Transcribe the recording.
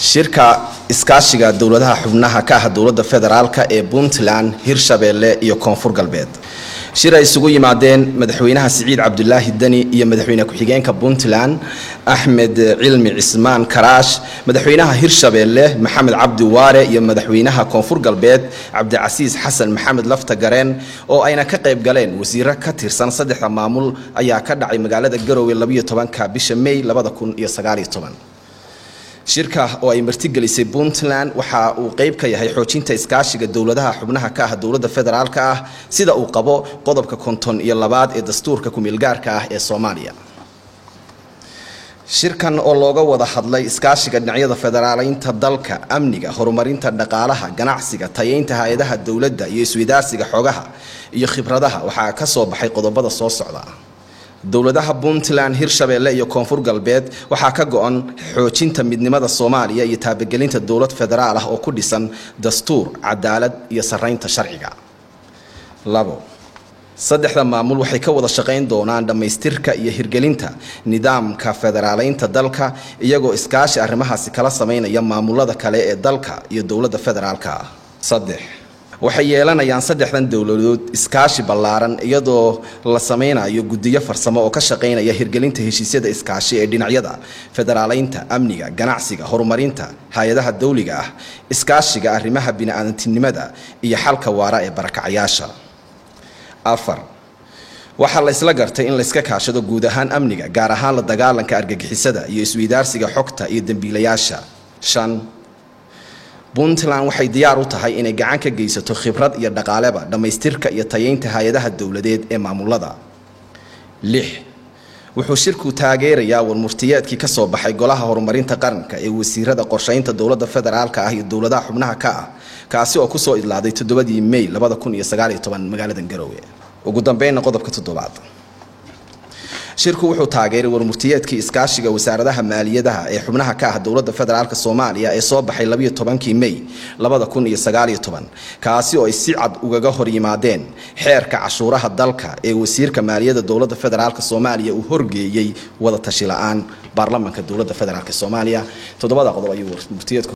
shirka iskaashiga dawladaha xubnaha ka ah dawladda federaalka ee Puntland, Hirshabelle iyo Koonfur Galbeed. shir ay isugu yimaadeen madaxweynaha Siciid Cabdullaahi Dani iyo madaxweynaha ku-xigeenka Puntland Ahmed Cilmi Cismaan Karaash, madaxweynaha Hirshabelle Maxamed Cabdi Waare iyo madaxweynaha Koonfur Galbeed Cabdicasiis Xasan Maxamed Lafta Gareen oo ayna ka qayb galeen wasiirro ka tirsan saddexda maamul ayaa ka dhacay magaalada Garowe 12 bisha May 2019. shirka oo ay martigelisay Puntland waxa uu qayb ka yahay xoojinta iskaashiga dawladaha xubnaha ka ah dawladda federaalka ah sida uu qabo qodobka 52 ee dastuurka ku-meelgaarka ah ee Soomaaliya. shirkan oo looga wada hadlay iskaashiga dhinacyada federaaleynta dalka, amniga, horumarinta dhaqaalaha, ganacsiga, tayeynta hay'adaha dawladda iyo isweydaarsiga xogaha iyo khibradaha waxa ka soo baxay qodobada soo socda. dawladaha Puntland, Hirshabelle iyo Koonfur Galbeed waxa ka go'an xoojinta midnimada Soomaaliya iyo taabagelinta dawlad federaal ah oo ku dhisan dastuur, cadaalad iyo sareynta sharciga. 2. saddexda maamul waxay ka wada shaqeyn doonaan dhamaystirka iyo hirgelinta nidaamka federaaleynta dalka iyagoo iskaashi arrimahaasi kala sameynaya maamulada kale ee dalka iyo dawladda federaalka. 3. waxay yeelanayaan saddexdan dawladood iskaashi ballaaran iyadoo la sameynayo guddiyo farsamo oo ka shaqeynaya hirgelinta heshiisyada iskaashi ee dhinacyada federaaleynta, amniga, ganacsiga, horumarinta hay'adaha dawliga ah, iskaashiga arrimaha bini'aadantinimada iyo xalka waara ee barakacayaasha. 4. waxaa la isla gartay in la iska kaashado guud ahaan amniga, gaar ahaan la dagaalanka argagixisada iyo isweydaarsiga xogta iyo dambiilayaasha. 5. Puntland waxay diyaar u tahay inay gacan ka geysato khibrad iyo dhaqaaleba dhamaystirka iyo tayeynta hay'adaha dawladeed ee maamulada. 6. wuxuu shirku taageerayaa warmurtiyeedkii ka soo baxay golaha horumarinta qaranka ee wasiirada qorsheynta dawladda federaalka ah iyo dawladaha xubnaha ka ah kaasi oo ku soo idlaaday 7 May 2019 magaalada Garowe. ugu dambeyn qodobka 7. shirku wuxuu taageeray warmurtiyeedkii iskaashiga wasaaradaha maaliyadaha ee xubnaha ka ah dawladda federaalka Soomaaliya ee soo baxay 12 May 2019 kaasi oo ay si cad ugaga hor yimaadeen xeerka cashuuraha dalka ee wasiirka maaliyadda dawladda federaalka Soomaaliya uu horgeeyay wada tashi la'aan baarlamaanka dawladda federaalka Soomaaliya. 7 qodob ayuu warmurtiyeedku